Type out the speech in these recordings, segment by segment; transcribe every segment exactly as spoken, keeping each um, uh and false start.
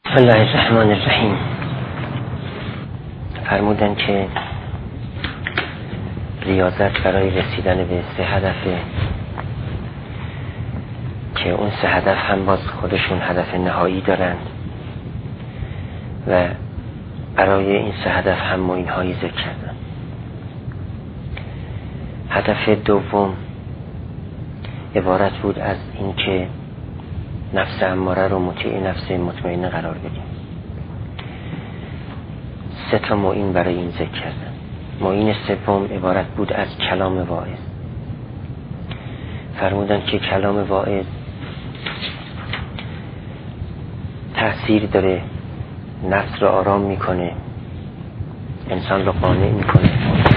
بسم الله الرحمن الرحیم. فرمودن که ریاضت برای رسیدن به سه هدفه که اون سه هدف هم باز خودشون هدف نهایی دارن و برای این سه هدف هم معین‌هایی ذکر کردن. هدف دوم عبارت بود از این که نفس اماره رو مطیع نفس مطمئنه قرار بدیم. سه تا معین برای این ذکر کردن. معین سوم عبارت بود از کلام واعظ. فرمودن که کلام واعظ تأثیر داره، نفس رو آرام میکنه، انسان رو قانع میکنه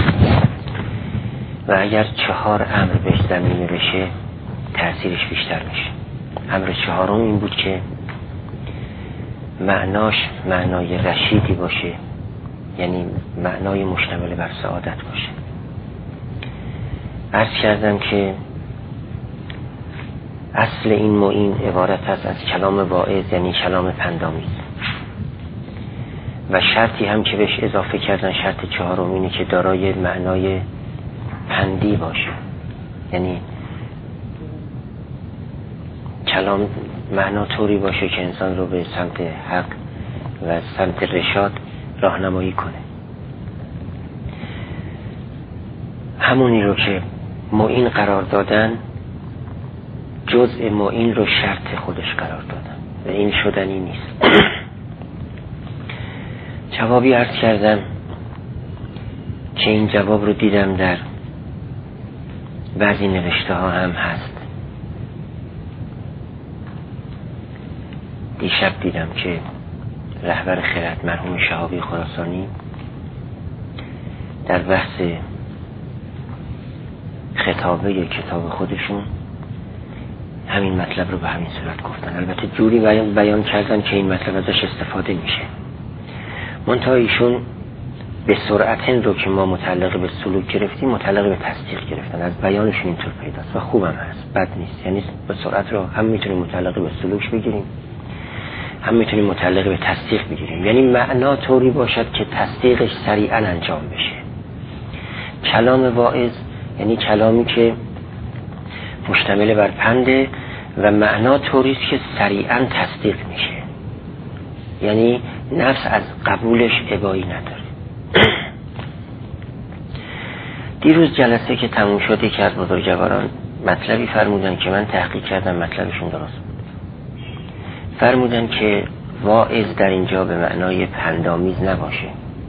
و اگر چهار امر بهش زمینه بشه تأثیرش بیشتر میشه. امر چهارم این بود که معناش معنای رشیدی باشه، یعنی معنای مشتمل بر سعادت باشه. عرض کردم که اصل این معین عبارت است از کلام واعظ، یعنی کلام پندآمیز، و شرطی هم که بهش اضافه کردن، شرط چهارم اینه که دارای معنای پندی باشه، یعنی کلام معنا طوری باشه که انسان رو به سمت حق و سمت رشاد راهنمایی کنه. همونی رو که معین قرار دادن جزء معین رو شرط خودش قرار دادن و این شدنی نیست. جوابی عرض کردم که این جواب رو دیدم در بعضی نوشته ها هم هست. دیشب دیدم که رهبر خرد مرحوم شهابی خراسانی در بحث خطابه کتاب خودشون همین مطلب رو به همین صورت گفتن. البته جوری بیان, بیان کردن که این مطلب ازش استفاده میشه. منتها ایشون به سرعت رو که ما متعلق به سلوک گرفتیم متعلق به تصدیق گرفتن. از بیانشون اینطور پیداست و خوبم هست، بد نیست. یعنی به سرعت رو هم میتونیم متعلق به سلوک بگیریم، هم میتونیم متعلق به تصدیق بگیریم. یعنی معنا طوری باشد که تصدیقش سریعا انجام بشه. کلام واعظ یعنی کلامی که مشتمل بر پنده و معنا طوریست که سریعا تصدیق میشه، یعنی نفس از قبولش ابایی نداره. دیروز جلسه که تموم شده که از بزرگواران مطلبی فرمودن که من تحقیق کردم مطلبشون درست بود. فرمودن که واعظ در اینجا به معنای پندآمیز نباشه.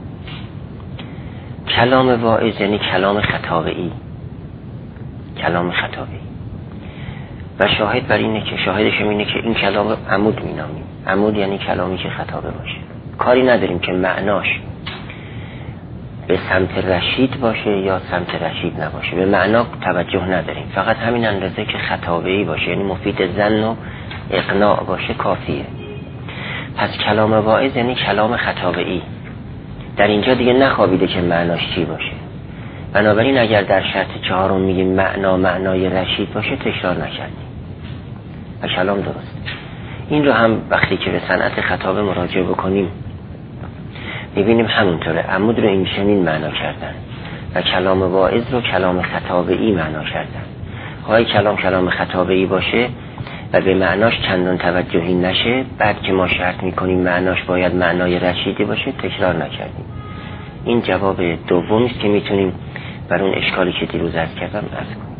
کلام واعظ یعنی کلام خطابه‌ای، کلام خطابه‌ای. و شاهد بر اینه که شاهدش اینه که این کلام عمود مینامیم. عمود یعنی کلامی که خطابه باشه. کاری نداریم که معناش به سمت رشید باشه یا سمت رشید نباشه، به معنا توجه نداریم، فقط همین اندازه که خطابه‌ای باشه، یعنی مفید ظن و اقناع باشه کافیه. پس کلام واعظ یعنی کلام خطابه‌ای. در اینجا دیگه نخوابیده که معناش چی باشه. بنابراین اگر در شرط چهارم میگیم معنا معنای رشید باشه تکرار نکردیم و کلام درست. این رو هم وقتی که به صنعت خطابه مراجعه بکنیم میبینیم همونطوره. عمود رو این چنین معنا کردن و کلام واعظ رو کلام خطابه‌ای معنا کردن. خواهی کلام کلام خطابه‌ای باشه و به معناش چندان توجهی نشه، بعد که ما شرط میکنیم معناش باید معنای رشیدی باشه تکرار نکردیم. این جواب دومی است که میتونیم بر اون اشکالی که دیروز عرض کردم عرض کنیم.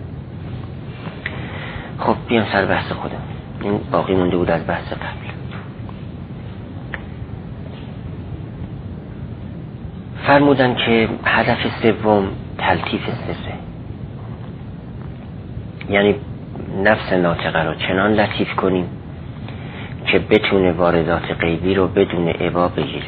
خب بیام سر بحث خودم. این باقی مونده بود از بحث قبل. فرمودن که هدف سوم تلطیف سره، یعنی نفس ناطقه رو چنان لطیف کنیم که بتونه واردات غیبی رو بدون ابا بگیره.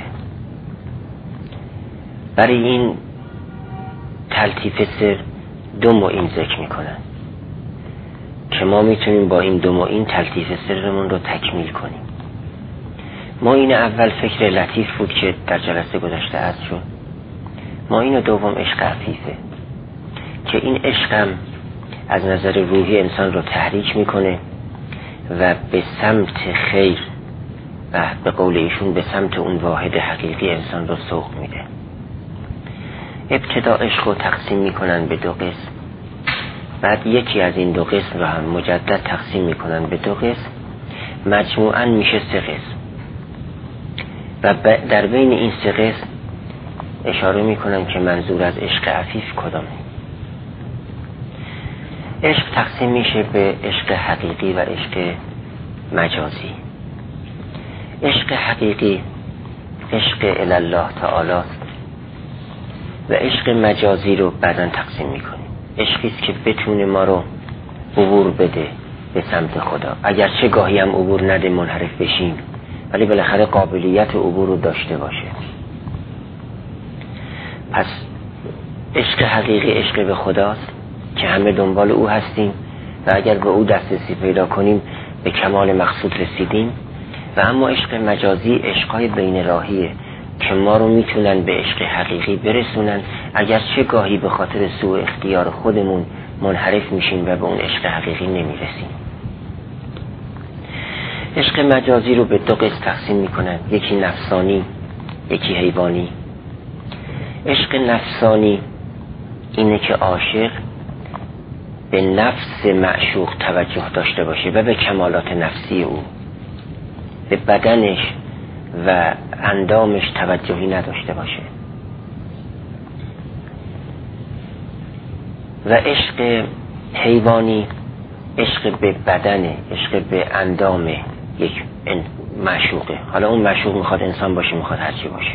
برای این تلطیف سر دو معین ذکر میکنن که ما میتونیم با این دو معین تلطیف سرمون رو تکمیل کنیم. معین اول فکر لطیف بود که در جلسه گذشته عرض شد. معین دوم عشق عفیفه که این عشقم از نظر روحی انسان رو تحریک میکنه و به سمت خیر و به قول ایشون به سمت اون واحد حقیقی انسان رو سوق میده. ابتدا عشق رو تقسیم میکنن به دو قسم، بعد یکی از این دو قسم رو هم مجدد تقسیم میکنن به دو قسم، مجموعاً میشه سه قسم. و در بین این سه قسم اشاره میکنن که منظور از عشق عفیف کدامه. عشق تقسیم میشه به عشق حقیقی و عشق مجازی. عشق حقیقی عشق الله تعالی است و عشق مجازی رو بعداً تقسیم میکنیم. عشقی است که بتونه ما رو عبور بده به سمت خدا، اگرچه گاهی هم عبور نده منحرف بشیم، ولی بالاخره قابلیت عبور رو داشته باشه. پس عشق حقیقی عشق به خداست که همه دنبال او هستیم و اگر به او دسترسی پیدا کنیم به کمال مقصود رسیدیم. و اما عشق مجازی عشقای بین راهیه که ما رو میتونن به عشق حقیقی برسونن، اگرچه گاهی به خاطر سوء اختیار خودمون منحرف میشیم و به اون عشق حقیقی نمیرسیم. عشق مجازی رو به دو قسم تقسیم میکنن، یکی نفسانی یکی حیوانی. عشق نفسانی اینه که عاشق به نفس معشوق توجه داشته باشه و به کمالات نفسی او، به بدنش و اندامش توجهی نداشته باشه. و عشق حیوانی عشق به بدنه، عشق به اندام یک معشوقه. حالا اون معشوق میخواد انسان باشه، میخواد هرچی باشه.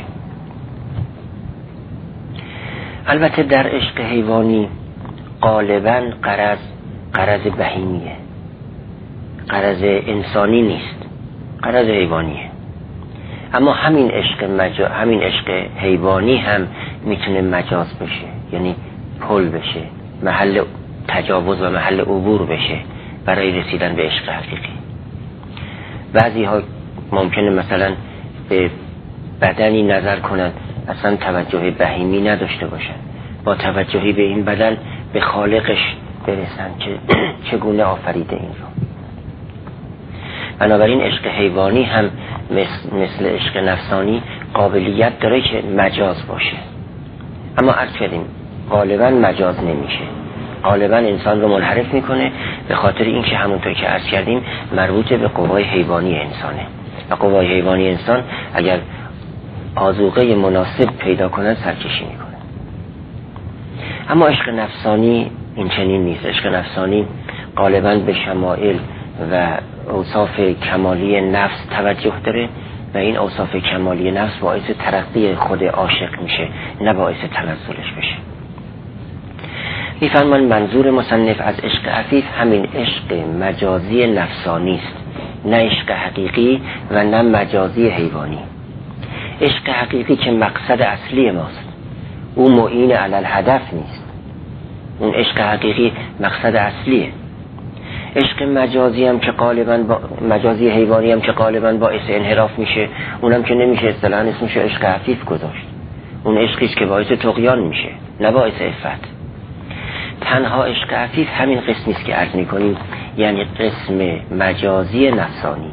البته در عشق حیوانی غالباً غرض غرض بهیمیه، غرض انسانی نیست، غرض حیوانیه. اما همین عشق مجا... همین عشق حیوانی هم میتونه مجاز بشه، یعنی پل بشه، محل تجاوز و محل عبور بشه برای رسیدن به عشق حقیقی. بعضی ها ممکنه مثلا به بدنی نظر کنن اصلا توجه بهیمی نداشته باشن، با توجهی به این بدن به خالقش برسن که چگونه آفریده این رو. بنابراین عشق حیوانی هم مثل, مثل عشق نفسانی قابلیت داره که مجاز باشه، اما عرض کردیم غالبا مجاز نمیشه، غالبا انسان رو منحرف میکنه، به خاطر اینکه همونطور که عرض کردیم مربوط به قوای حیوانی انسانه و قوای حیوانی انسان اگر آذوقه مناسب پیدا کنن سرکشی میکنه. اما عشق نفسانی این چنین نیست. عشق نفسانی غالبا به شمائل و اوصاف کمالی نفس توجه داره و این اوصاف کمالی نفس باعث ترقی خود عاشق میشه، نه باعث تنزلش بشه. میفرمان منظور مصنف از عشق عفیف همین عشق مجازی نفسانی است، نه عشق حقیقی و نه مجازی حیوانی. عشق حقیقی که مقصد اصلی ماست، او معین علی الهدف نیست، اون عشق حقیقی مقصد اصلیه. عشق مجازی هم که غالبا با مجازی حیوانی هم که غالبا باعث انحراف میشه، اونم که نمیشه اصطلاحاً اسمش عشق عفیف گذاشت. اون عشقی است که باعث طغیان میشه، نه باعث عفت. تنها عشق عفیف همین قسمی است که عرض میکنیم، یعنی قسم مجازی نفسانی.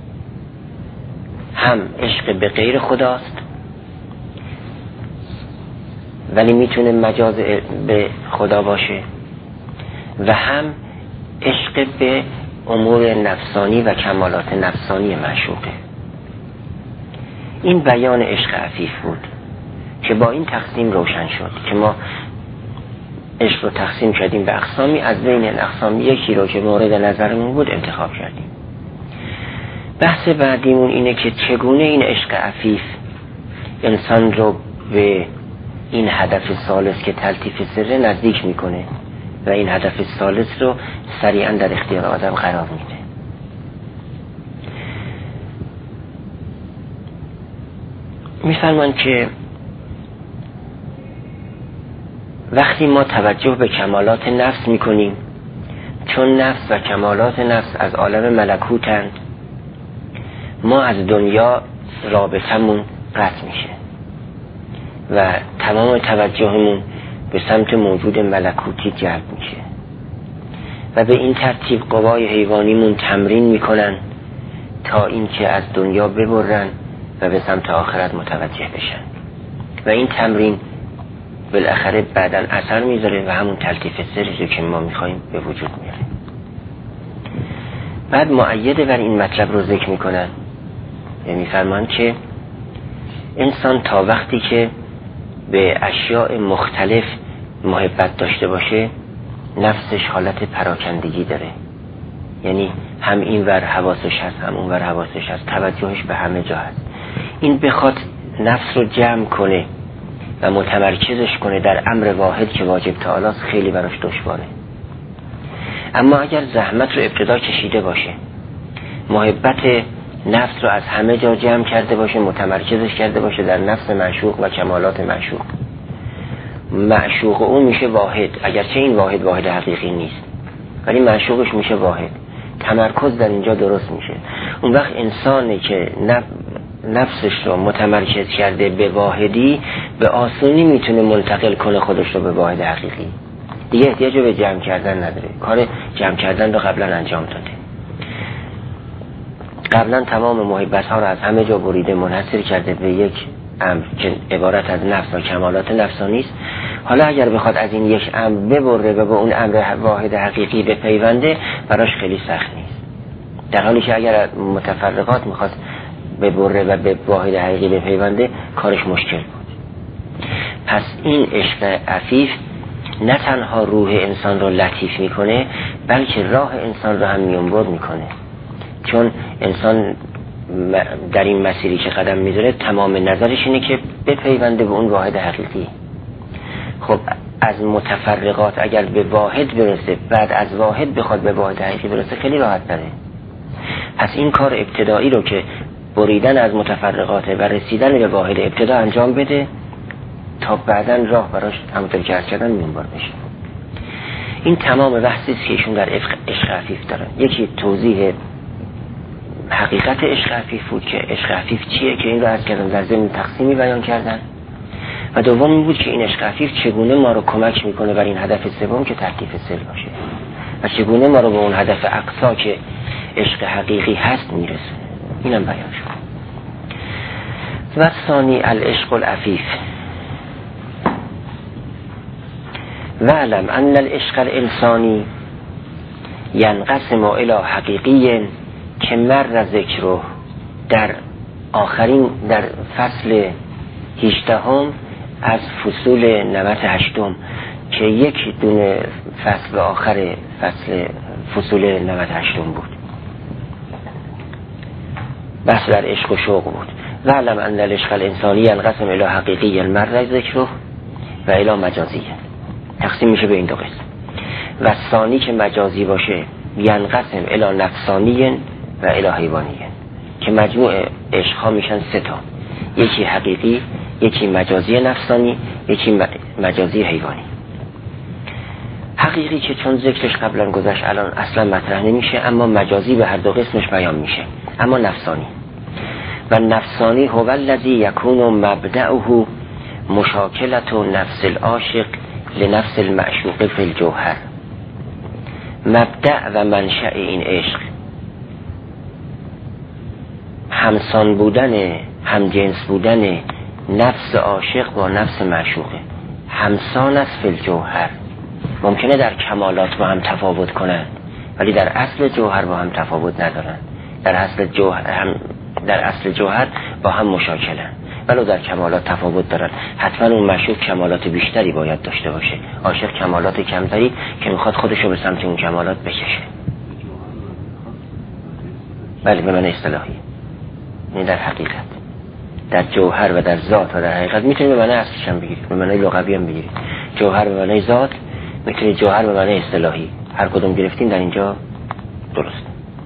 هم عشق به غیر خداست ولی میتونه مجاز به خدا باشه، و هم عشق به امور نفسانی و کمالات نفسانی معشوقه. این بیان عشق عفیف بود که با این تقسیم روشن شد که ما عشق رو تقسیم کردیم به اقسامی، از بین این اقسام یکی رو که مورد نظرمون بود انتخاب کردیم. بحث بعدیمون اینه که چگونه این عشق عفیف انسان رو به این هدف ثالث که تلطیف سره نزدیک میکنه و این هدف ثالث رو سریعا در اختیار آدم قرار میده. میفرمان که وقتی ما توجه به کمالات نفس میکنیم، چون نفس و کمالات نفس از عالم ملکوتند، ما از دنیا رابطمون قطع میشه و تمام توجهمون به سمت موجود ملکوتی جلب میشه و به این ترتیب قوای حیوانیمون تمرین میکنن تا اینکه از دنیا ببرن و به سمت آخرت متوجه بشن و این تمرین بالاخره بعداً اثر میذاره و همون تلطیف سری رو که ما میخوایم به وجود میاره. بعد مؤیده بر این مطلب رو ذکر میکنن، یعنی فرمان که انسان تا وقتی که به اشیاء مختلف محبت داشته باشه نفسش حالت پراکندگی داره، یعنی هم این ور حواسش هست هم اون ور حواسش هست، توجهش به همه جا هست. این بخواد نفس رو جمع کنه و متمرکزش کنه در امر واحد که واجب تعالی است خیلی براش دشواره. اما اگر زحمت رو ابتدا کشیده باشه، محبت نفس رو از همه جا جمع کرده باشه، متمرکزش کرده باشه در نفس معشوق و کمالات معشوق، معشوق اون میشه واحد، اگرچه این واحد واحد حقیقی نیست ولی معشوقش میشه واحد، تمرکز در اینجا درست میشه. اون وقت انسانی که نفسش رو متمرکز کرده به واحدی به آسونی میتونه منتقل کنه خودش رو به واحد حقیقی، دیگه احتیاج به جمع کردن نداره، کار جمع کردن رو قبلا انجام داده، قبلا تمام محبت ها رو از همه جا بریده منحصر کرده به یک امر که عبارت از نفس و کمالات نفسانی است. حالا اگر بخواد از این یک امر ببره و به اون امر واحد حقیقی بپیونده براش خیلی سخت نیست، در حالی که اگر متفرقات میخواد ببره و به واحد حقیقی بپیونده کارش مشکل بود. پس این عشق عفیف نه تنها روح انسان رو لطیف میکنه بلکه راه انسان رو هم میونبر میکنه، چون انسان در این مسیری که قدم میذاره تمام نظرش اینه که بپیونده به اون واحد حقیقی. خب از متفرقات اگر به واحد برسه بعد از واحد بخواد به واحد حقیقی برسه خیلی راحت تره. پس این کار ابتدایی رو که بریدن از متفرقات و رسیدن به واحد ابتدا انجام بده تا بعداً راه براش همونطور که عرض کردن میونبر بشه. این تمام بحثی است که ایشون در عشق عفیف دارن. یکی توضیح حقیقت عشق عفیف بود که عشق عفیف چیه که این رو عرض کردم در ضمن تقسیمی بیان کردن، و دوم این بود که این عشق عفیف چگونه ما رو کمک میکنه بر این هدف سوم که تلطیف سر باشه و چگونه ما رو به اون هدف اقصا که عشق حقیقی هست میرسه. اینم بیان شد. و ثانی العشق العفیف وعلم ان العشق الانسانی ینقسم الى حقیقی که مر ذکره در آخرین در فصل هجدهم از فصول نوت هشتم که یک دونه فصل آخر فصل فصول نوت هشتم بود، بحث در عشق و شوق بود. و علم ان العشق الانسانی ینقسم الی حقیقی مر ذکره و الی مجازی، تقسیم میشه به این دو قسم. و ثانی که مجازی باشه ینقسم الی نفسانی و الی حیوانی، که مجموع عشق ها میشن سه تا، یکی حقیقی، یکی مجازی نفسانی، یکی مجازی حیوانی. حقیقی که چون ذکرش قبلا گذشت الان اصلا مطرح نمیشه، اما مجازی به هر دو قسمش بیان میشه. اما نفسانی و نفسانی هو الذی یکون مبدأه مشاکلت نفس العاشق لنفس المعشوق فی الجوهر. مبدأ و منشأ این عشق همسان بودن، همجنس بودن نفس عاشق با نفس معشوقه، همسان است فی الجوهر. ممکنه در کمالات با هم تفاوت کنن ولی در اصل جوهر با هم تفاوت ندارن. در اصل جوهر هم در اصل جوهر با هم مشاکلن ولو در کمالات تفاوت دارن. حتما اون معشوق کمالات بیشتری باید داشته باشه، عاشق کمالات کمتری که میخواد خودشو به سمت اون کمالات بکشه. بله به معنی اصطلاحی، نه در حقیقت، در جوهر و در ذات و در حقیقت میتونید به معنی اصلش هم بگیرید، به معنی لغوی هم بگیرید. جوهر به معنی ذات، میتونید جوهر به معنی اصطلاحی، هر کدوم گرفتین در اینجا درست.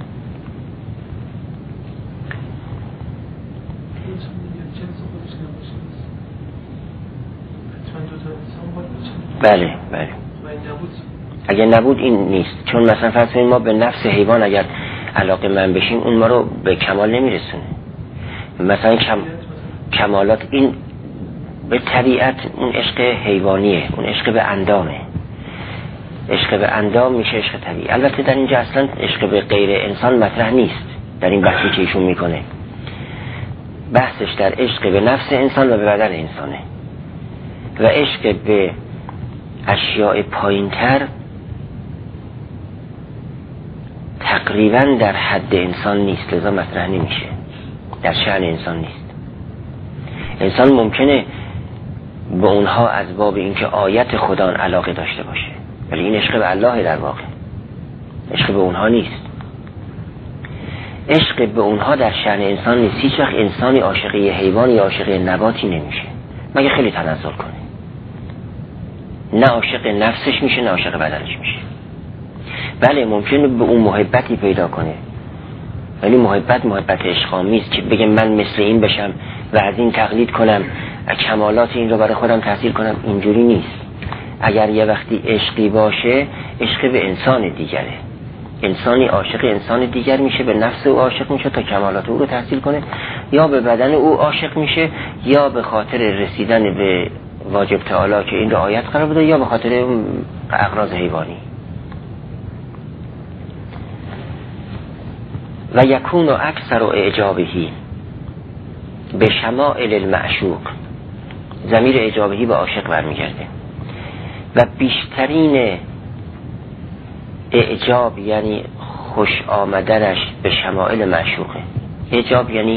بله بله اگر نبود این نیست، چون مثلا فرض کنید ما به نفس حیوان اگر علاقه من بشیم اون ما رو به کمال نمیرسونه. مثلا کم... کمالات این به طبیعت اون عشق حیوانیه، اون عشق به اندامه، عشق به اندام میشه عشق طبیعی. البته در اینجا اصلا عشق به غیر انسان مطرح نیست، در این بحثی که ایشون میکنه. بحثش در عشق به نفس انسان و به بدن انسانه و عشق به اشیاء پایینتر تقریبا در حد انسان نیست، لذا مطرح نمیشه، در شأن انسان نیست. انسان ممکنه به اونها از باب اینکه آیت خدا علاقه داشته باشه، ولی این عشق به الله در واقع، عشق به اونها نیست. عشق به اونها در شأن انسان نیست. هیچ وقت انسانی عاشق یه حیوان یا عاشق نباتی نمیشه مگه خیلی تنزل کنه. نه عاشق نفسش میشه نه عاشق بدنش میشه. بله ممکنه به اون محبتی پیدا کنه، ولی محبت محبت عشق‌آمیز که بگم من مثل این بشم و از این تقلید کنم، کمالات این رو برای خودم تحصیل کنم، اینجوری نیست. اگر یه وقتی عشقی باشه، عشق به انسان دیگره. انسانی عاشق انسان دیگر میشه، به نفس او عاشق میشه تا کمالات او رو تحصیل کنه، یا به بدن او عاشق میشه، یا به خاطر رسیدن به واجب تعالی که این رو آیت قرار بده، یا به خاطر اغراض حیوانی. و یکون اکثر اعجابهی به شمائل المعشوق، ضمیر اعجابهی به عاشق برمیگرده، و بیشترین اعجاب یعنی خوش آمدنش به شمائل معشوقه. اعجاب یعنی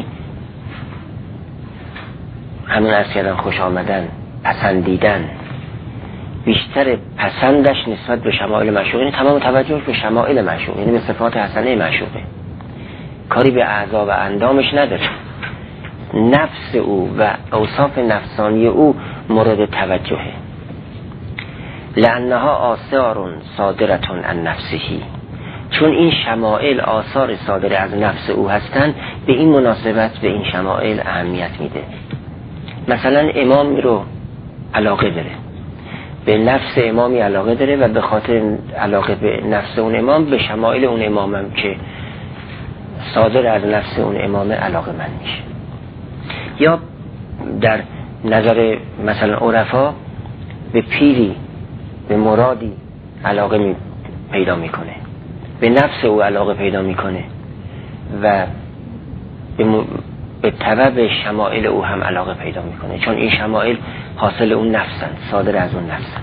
همون از کردن خوش آمدن، پسندیدن. بیشتر پسندش نسبت به شمائل معشوقه، یعنی تمام توجهش به شمائل معشوقه، یعنی به صفات حسنه معشوقه، کاری به اعضا و اندامش نداره. نفس او و اوصاف نفسانی او مورد توجهه. لانها آثار صادرتون عن نفسهی، چون این شمائل آثار صادر از نفس او هستند، به این مناسبت به این شمائل اهمیت میده. مثلا امام رو علاقه داره، به نفس امامی علاقه داره و به خاطر علاقه به نفس اون امام به شمائل اون امامم که صادر از نفس اون امام علاقه من میشه. یا در نظر مثلا عرفا به پیری، به مرادی علاقه می پیدا میکنه، به نفس او علاقه پیدا میکنه و به, م... به تبع شمائل او هم علاقه پیدا میکنه، چون این شمائل حاصل اون نفسن، صادر از اون نفسن.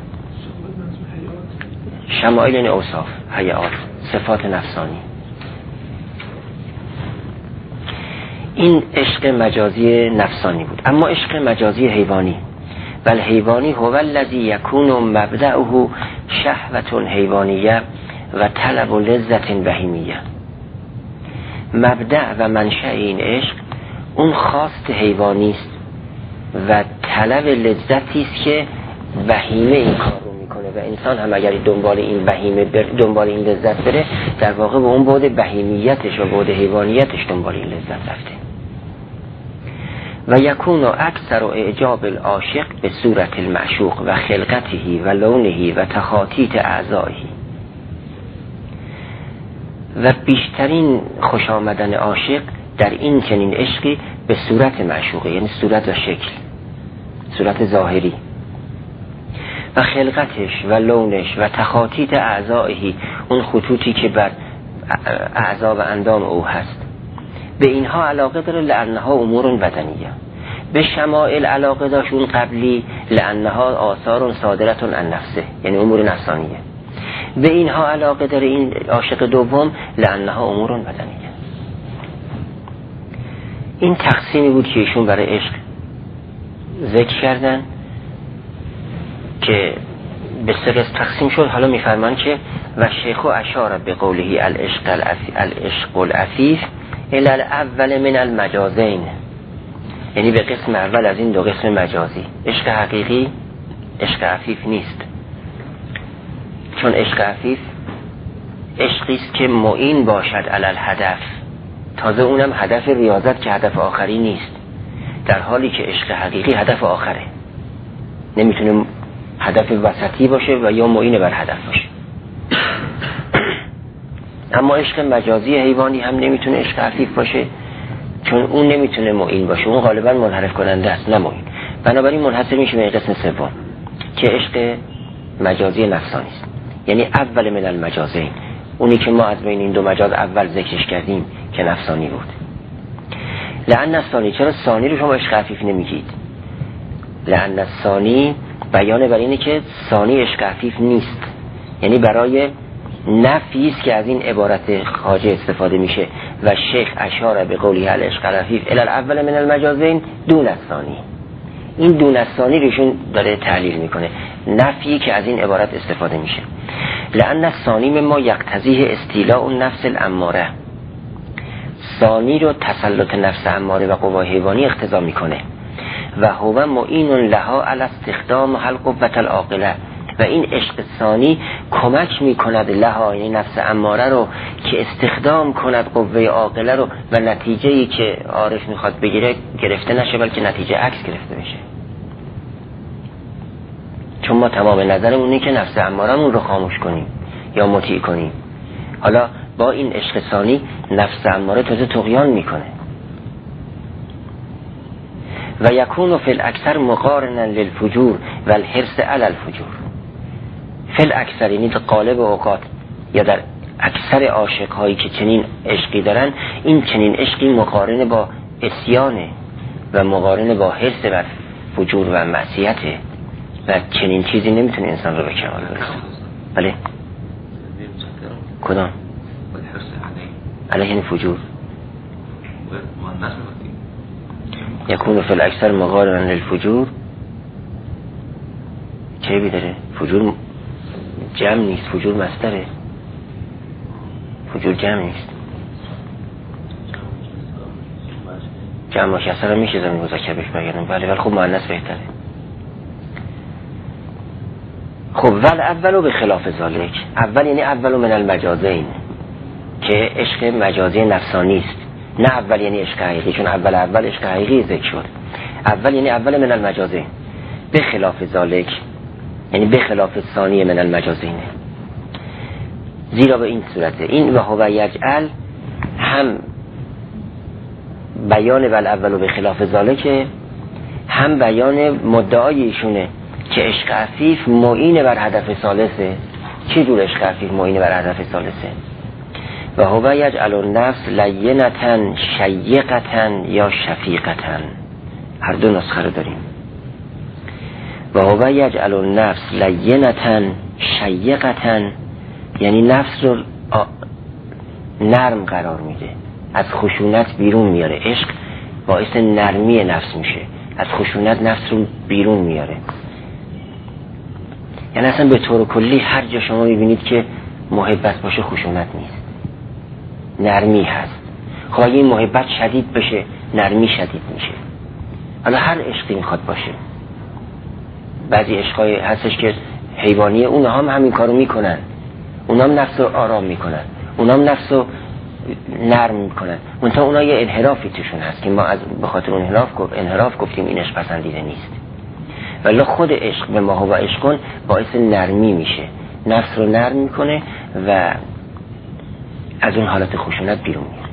شمائل این اوصاف، حیات، صفات نفسانی. این عشق مجازی نفسانی بود. اما عشق مجازی حیوانی، بل حیوانی هو الذی یکون مبدأه شهوة حیوانیه و طلب لذت بهیمیه. مبدأ و منشأ این عشق اون خواست حیوانی است و طلب لذتی است که بهیمه این کار رو میکنه و انسان هم اگر دنبال این بهیمه بر... دنبال این لذت بره، در واقع به اون بعد بهیمیتش و بعد حیوانیتش دنبال این لذت رفته. و یکون اکثر اعجاب العاشق به صورت المعشوق و خلقته و لونه و تخاطیط اعضایه، و بیشترین خوش آمدن عاشق در این چنین عشقی به صورت معشوقه، یعنی صورت و شکل، صورت ظاهری، و خلقتش و لونش و تخاطیط اعضایه، اون خطوطی که بر اعضا و اندام او هست، به اینها علاقه داره. لانها امور بدنیه. به شمائل علاقه داشت اون قبلی، لانها آثار صادرتون عن نفسه، یعنی امور نفسانیه. به اینها علاقه داره این عاشق دوم، لانها امور بدنیه. این تقسیمی بود که ایشون برای عشق ذکر کردن که به سه قسم تقسیم شد. حالا میفرمان که و شیخ اشاره به قوله العشق العشق العفیف الى الاول من المجازین، یعنی به قسم اول از این دو قسم مجازی. عشق حقیقی عشق عفیف نیست، چون عشق عفیف عشقی است که معین باشد علی الهدف، تازه اونم هدف ریاضت که هدف آخری نیست، در حالی که عشق حقیقی هدف آخره، نمیتونه هدف وسطی باشه و یا معین بر هدف باشه. اما عشق مجازی حیوانی هم نمیتونه عشق عفیف باشه، چون اون نمیتونه معین باشه، اون غالبا منحرف کننده است نه معین. بنابراین منحصر میشه به قسم سوم که عشق مجازی نفسانی است، یعنی اول من المجازین، اونی که ما از بین این دو مجاز اول ذکرش کردیم که نفسانی بود. لعن الثانی، چرا ثانی رو شما عشق عفیف نمیگید؟ لعن الثانی بیانه بر اینه که ثانی عشق عفیف نیست، یعنی برای نفی است که از این عبارت خواجه استفاده میشه و شیخ اشاره به قولی العشق العفیف الی الاول من المجازین دون الثانی. این دون الثانی روشون داره تحلیل میکنه، نفی که از این عبارت استفاده میشه. لأن الثانی مما یقتضیه استیلاء النفس الاماره، ثانی رو تسلط نفس اماره و قوا حیوانی اقتضا میکنه و هو معین لها علی استخدام القوة العاقله، و این عشق ثانی کمک میکند لها، یعنی نفس اماره رو که استخدام کند قوه عاقله رو و نتیجه‌ای که عارف میخواد بگیره گرفته نشه بلکه نتیجه عکس گرفته بشه. چون ما تمام نظرمون اینه که نفس امارمون رو خاموش کنیم یا مطیع کنیم. حالا با این عشق ثانی نفس اماره تازه طغیان میکنه. و یکون فی الاکثر مقارنا للفجور و الحرص علی الفجور. فی الاکثر یعنی غالب اوقات یا در اکثر عاشق هایی که چنین عشقی دارن، این چنین عشقی مقارن با عصیانه و مقارن با حرص و فجور و معصیته و چنین چیزی نمیتونه انسان رو به کمال برسونه. بله کدام؟ علیه این فجور یکون فی الاکثر مقارن للفجور. چه بیداره؟ فجور جمع نیست، فجور مصدره، فجور جمع نیست. جمع مکسر هم میشه زمین مذکر بهش بگردم، بله ولی خب مؤنث بهتره. خب ول اولو به خلاف ذالک، اول یعنی اولو من المجازین که عشق مجازی نفسانی است، نه اول یعنی عشق حقیقی، چون اول اول عشق حقیقی ذکر شد. اول یعنی اول من المجازین به خلاف ذالک یعنی به خلاف ثانی من المجازین، زیرا به این صورته این و هو یجعل هم بیان ول اولو به خلاف ذالک، هم بیان مدعای ایشونه که عشق عفیف معین بر هدف ثالثه. چه جور عشق عفیف معین بر هدف ثالثه؟ و هو یجعل النفس لینتن شیقتن یا شفیقتن، هر دو نسخه رو داریم. و هو یجعل النفس لینتن شیقتن یعنی نفس رو نرم قرار میده، از خشونت بیرون میاره. عشق باعث نرمی نفس میشه، از خشونت نفس رو بیرون میاره. یعنی اصلا به طور کلی هر جا شما میبینید که محبت باشه خشونت نیست، نرمی هست. خب اگه این محبت شدید بشه نرمی شدید میشه. حالا هر عشقی میخواد باشه، بعضی عشقای هستش که حیوانیه، اونها هم همین کارو میکنن، اونها هم نفس رو آرام میکنن، اونها هم نفس رو نرم میکنن، منتها اونها یه انحرافی توشون هست که ما از به خاطر اون انحراف انحراف گفتیم این عشق پسندیده نیست. ولی خود عشق به ما هو عشقون باعث نرمی میشه، نفس رو نرم میکنه و از اون حالت خشونت بیرون میاره.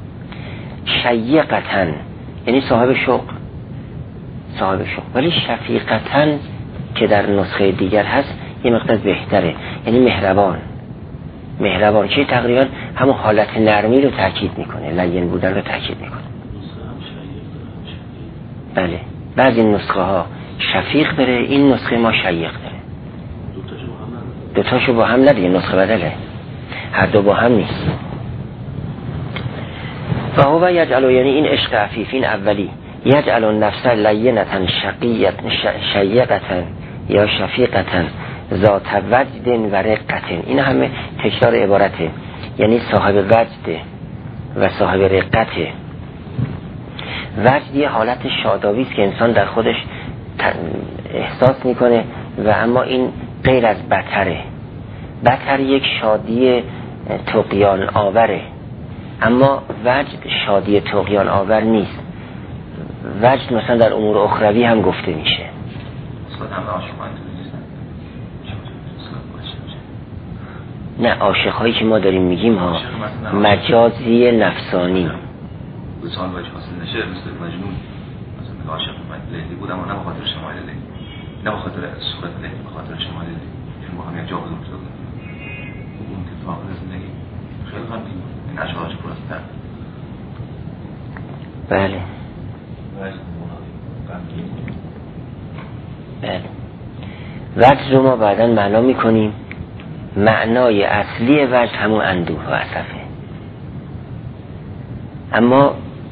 شیقتن یعنی صاحب شوق، صاحب شوق. ولی شفیقتن که در نسخه دیگر هست یه مقدار بهتره، یعنی مهربان. مهربان چه تقریبا همون حالت نرمی رو تاکید میکنه، لین بودن رو تاکید میکنه. بله بعضی نسخه ها شفیق داره، این نسخه ما شیق داره. دوتاشو با هم ندیگه، نسخه بدله، هر دو با هم نیست. و هو یجعل یعنی این عشق عفیف، این اولی، یجعل النفس لینتن شقیت شیقتن یا شفیقتن ذات وجد و رقتن. این همه تکرار عبارته، یعنی صاحب وجد و صاحب رقته. وجد یه حالت شادابی است که انسان در خودش احساس میکنه و اما این غیر از بطره. بطر یک شادی طغیان آوره، اما وجد شادی طغیان آور نیست. وجد مثلا در امور اخروی هم گفته میشه. نه عاشق هایی که ما داریم میگیم ها مجازی نفسانی. بسان وجه حاصل نشه مثل مجنون، مثلا عاشق لیلی بودم و نه بخاطر شمال لیلی، نه بخاطر صورت لیلی، بخاطر شمال لیلی، چون با هم یک جا بودم شد اون اتفاق زندگی خیلی خواهد این اشعارش پر از درد. بله بله وجد رو ما بعداً معنا میکنیم. معنای اصلی وجد همون اندوه و اسفه، اما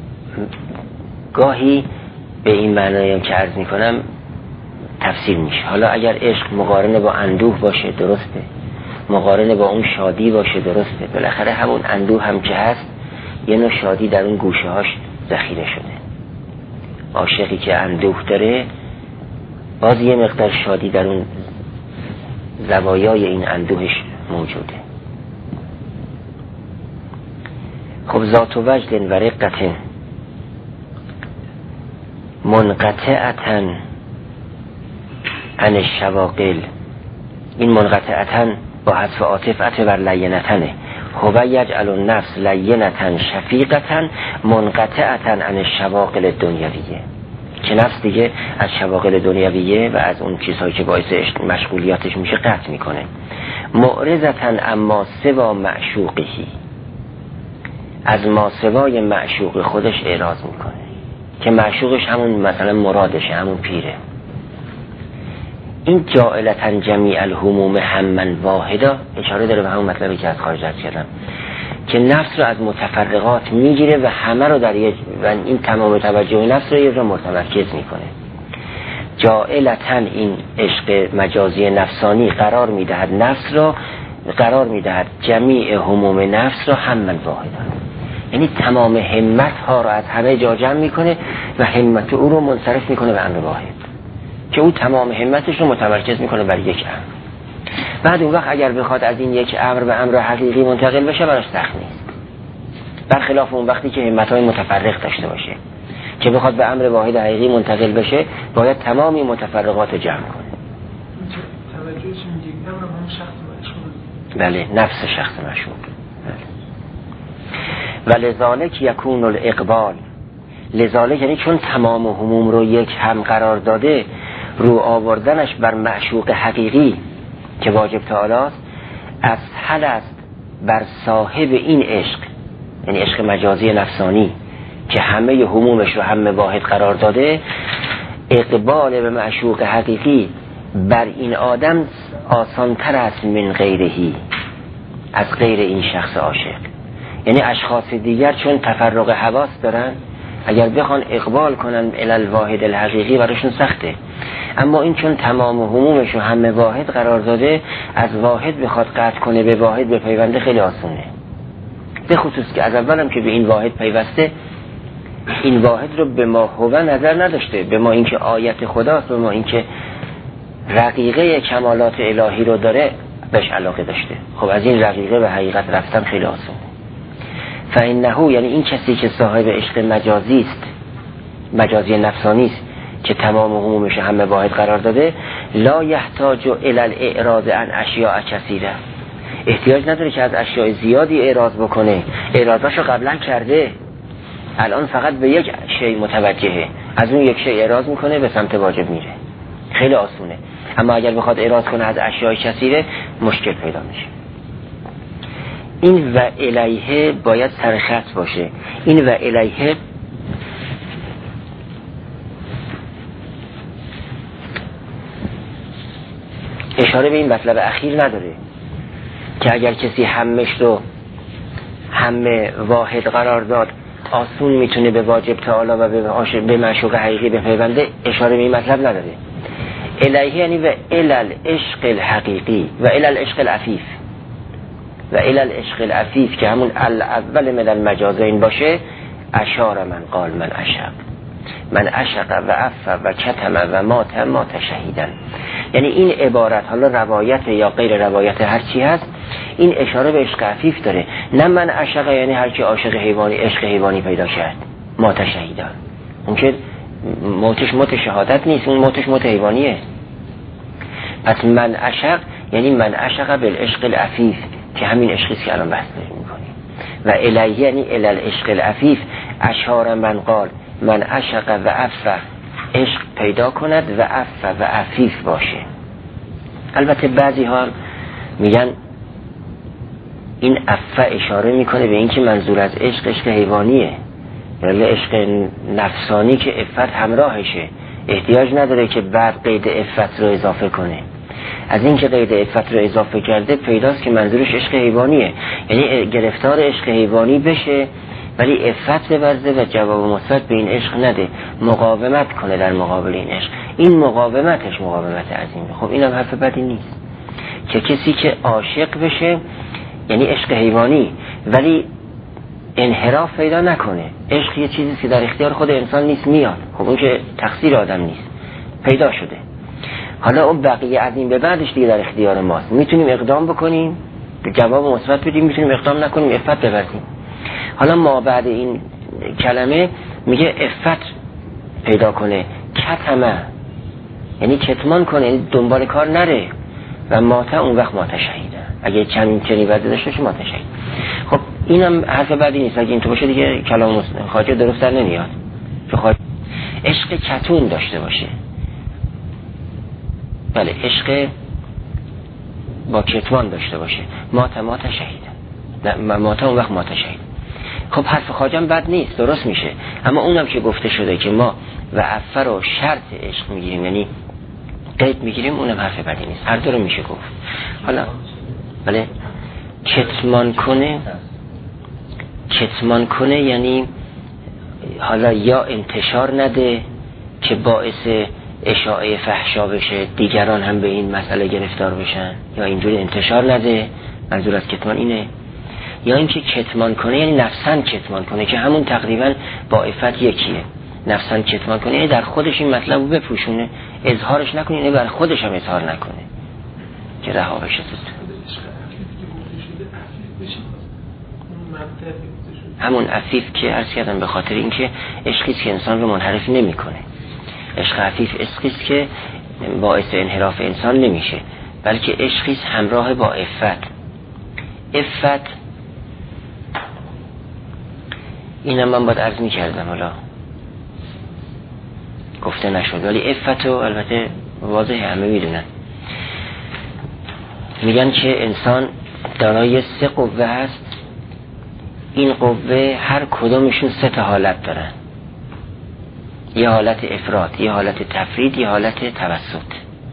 گاهی به این معنایی که عرض میکنم تفسیر میشه. حالا اگر عشق مقارنه با اندوه باشه درسته، مقارنه با اون شادی باشه درسته، بالاخره همون اندوه هم که هست یه نوع شادی در اون گوشه هاش ذخیره شده. عاشقی که اندوه داره باز یه مقدار شادی در اون زوایای این اندوهش موجوده. خب ذات وجد و رقت منقطعتن عن الشواغل، این منقطعتن با حذف عاطف عطف بر لینتنه. هو یجعل النفس لینتن شفیقتن منقطعتن عن الشواغل دنیویه، که نفس دیگه از شواغل دنیویه و از اون چیزهایی که باعث مشغولیاتش میشه قطع میکنه. معرضتن اما سوا معشوقهی، از ما سوای معشوق خودش اعراض میکنه که معشوقش همون مثلا مرادشه، همون پیره. این جائلتن جمیع الهموم هممن واحدا اشاره داره به همون مطلبی که از خارج درس کردم که نفس رو از متفرقات میگیره و همه رو در یک و این تمام توجه نفس رو یه جا متمرکز میکنه. جائلتن این عشق مجازی نفسانی قرار میدهد نفس رو قرار میدهد جمیع هموم نفس رو هممن واحدا، یعنی تمام همت ها رو از همه جا جمع میکنه و همت او رو منصرف میکنه به امر واحد که او تمام همتش رو متمرکز میکنه بر یک امر. بعد اون وقت اگر بخواد از این یک امر به امر حقیقی منتقل بشه براش سخت نیست، برخلاف اون وقتی که همت‌های متفرق داشته باشه که بخواد به امر واحد حقیقی منتقل بشه باید تمامی متفرقات جمع کنه. توجهش میگه امر هم شخص مشغول، بله نفس شخص مشغول. ولذالک یکون الاقبال، لذالک یعنی چون تمام هموم رو یک هم قرار داده، رو آوردنش بر معشوق حقیقی که واجب تعالی است اسهل است بر صاحب این عشق، یعنی عشق مجازی نفسانی که همه همومش رو همه واحد قرار داده، اقبال به معشوق حقیقی بر این آدم آسانتر است من غیرهی، از غیر این شخص عاشق. یعنی اشخاص دیگر چون تفرق حواس دارن اگر بخوان اقبال کنن الی الواحد الحقیقی براشون سخته، اما این چون تمام همومش رو همه واحد قرار داده از واحد بخواد قطع کنه به واحد به پیونده خیلی آسونه، به خصوص که از اولم که به این واحد پیوسته این واحد رو به ما هو نظر نداشته، به ما اینکه آیت خداست، به ما اینکه رقیقه کمالات الهی رو داره بهش علاقه داشته. خب از این رقیقه به حقیقت رفتن خیلی آسونه. فإنه یعنی این کسی که صاحب عشق مجازی است، مجازی نفسانی است که تمام همومش همه واحد قرار داده، لا یحتاج الی الاعراض عن اشیاء کثیره، احتیاج نداره که از اشیاء زیادی اعراض بکنه، اعراضاشو قبلا کرده، الان فقط به یک شی متوجهه، از اون یک شی اعراض میکنه به سمت واجب میره، خیلی آسونه. اما اگر بخواد اعراض کنه از اشیاء کثیره مشکل پیدا میشه. این و الیه باید سرخط باشه. این و الیه اشاره به این مطلب اخیر نداره که اگر کسی همش رو همه واحد قرار داد آسون میتونه به واجب تعالی و به, به معشوق حقیقی بپیونده، اشاره به این مطلب نداره. الیه یعنی و الال عشق الحقیقی و الال عشق العفیف و الال عشق العفیف که همون اول من المجازین باشه. اشار من قال من عشق، من عشق و عف و کتم و مات مات شهیدن. یعنی این عبارت حالا روایت یا غیر روایت هر چی هست، این اشاره به عشق عفیف داره. نه من عشق یعنی هر کی عاشق حیوانی عشق حیوانی پیدا کرد مات شهیدن، اون که موتش موت شهادت نیست، اون موتش موت حیوانیه. پس من عشق یعنی من عشق بالعشق العفیف که همین عشقی که الان بحث داریم می‌کنیم. و الیه یعنی الی العشق العفیف. اشار من قال من عشق و عف، عشق پیدا کند و عف و عفیف باشه. البته بعضی ها هم میگن این عف اشاره میکنه به این که منظور از عشق عشق حیوانیه، ولی عشق نفسانی که عفت همراهشه، احتیاج نداره که بعد قید عفت رو اضافه کنه. از این که قید عفت رو اضافه کرده پیداست که منظورش عشق حیوانیه، یعنی گرفتار عشق حیوانی بشه ولی عفت بورزه و جواب مثبت به این عشق نده، مقاومت کنه در مقابل این عشق. این مقاومتش مقاومت عظیمه. خب اینم حرف بدی نیست که کسی که عاشق بشه یعنی عشق حیوانی ولی انحراف پیدا نکنه. عشق یه چیزی که در اختیار خود انسان نیست، میاد، خب اون که تقصیر آدم نیست، پیدا شده. حالا اون بقیه از این به بعدش دیگه در اختیار ماست. میتونیم اقدام بکنیم جواب مثبت بدیم، میتونیم اقدام نکنیم عفت بورزیم. حالا ما بعد این کلمه میگه عفت پیدا کنه، کتمه یعنی کتمان کنه، یعنی دنبال کار نره و ماته اون وقت ماته شهیده. اگه چنین چنین وضع داشته باشه ماته شهید. خب اینم حرف بعدی نیست. اگه این تو باشه دیگه کلام خواجه درست در نمیاد. چون خواجه عشق کتون داشته باشه، بله عشق با کتمان داشته باشه، ماته ماته شهیده، نه ماته اون وقت ماته شهید. خب حرف خواجه بد نیست، درست میشه. اما اونم که گفته شده که ما و عفه رو شرط عشق میگیریم یعنی قید میگیریم، اونم حرف بدی نیست. هر دو رو میشه گفت. حالا بله کتمان کنه، کتمان کنه یعنی حالا یا انتشار نده که باعث اشاعه فحشا بشه، دیگران هم به این مسئله گرفتار بشن، یا اینجوری انتشار نده، منظور از کتمان اینه. یا اینکه کتمان کنه یعنی نفساً کتمان کنه که همون تقریبا با عفت یکیه. نفساً کتمان کنه یعنی در خودش این مطلب رو بپوشونه، اظهارش نکنه، یعنی بر خودش هم اظهار نکنه که رها بشه. همون عفیف که عرض کردم به خاطر اینکه عشقیست که انسان رو منحرف نمی کنه. عشق عفیف عشقیست که باعث انحراف انسان نمیشه، بلکه عشقیست همراه با عفت. عفت اینم من باید عرض می کردم، حالا گفته نشد ولی عفت رو البته واضح همه میدونن. میگن که انسان دارای سه قوه هست. این قوه هر کدومشون سه تا حالت دارن، یه حالت افراط، یه حالت تفرید، یه حالت توسط.